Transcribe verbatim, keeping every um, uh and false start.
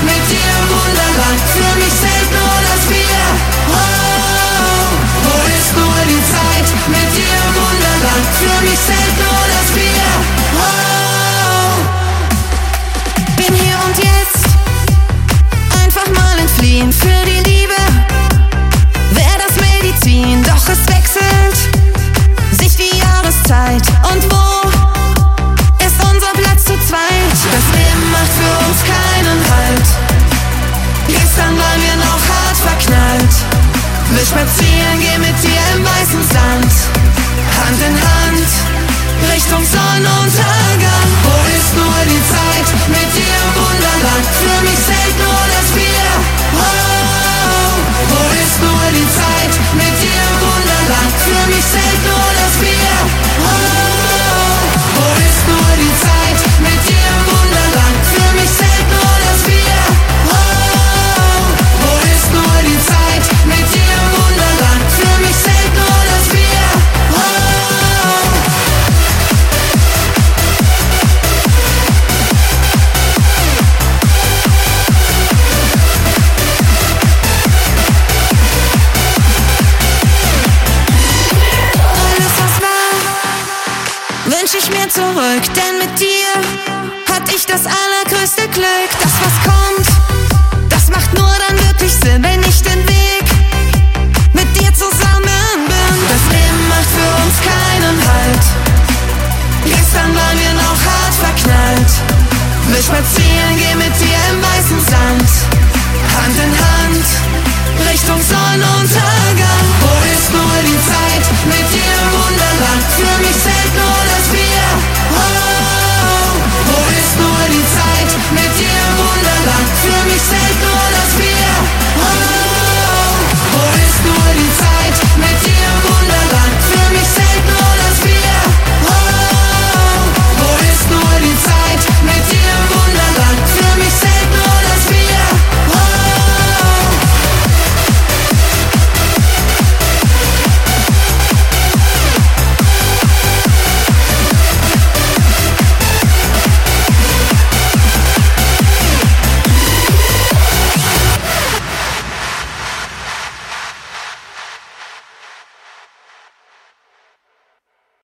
mit dir im Wunderland. Für mich zählt nur das Bier. Oh, wo ist nur die Zeit mit dir im Wunderland? Für mich zählt nur das Bier. Oh, bin hier und jetzt, einfach mal entfliehen für die Liebe. Wär das Medizin, doch es wechselt sich die Jahreszeit. Und wo ist unser Platz zu zweit? Das Leben macht für uns keinen Halt. Gestern waren wir noch hart verknallt. Wir spazieren, gehen mit dir im weißen Sand. Hand in Hand, Richtung Sonnenuntergang. Wo ist nur die Zeit mit dir im Wunderland? Für mich zählt nur das Bier. Oh, wo ist nur die Zeit mit dir im Wunderland? Für mich zählt nur das Bier. Oh, wo ist nur die Zeit mit dir im Wunderland? Für mich zählt nur das Bier. Oh, wo ist nur die Zeit mit dir im Wunderland? Für mich zählt nur das Bier. Oh. Wünsch ich mir zurück,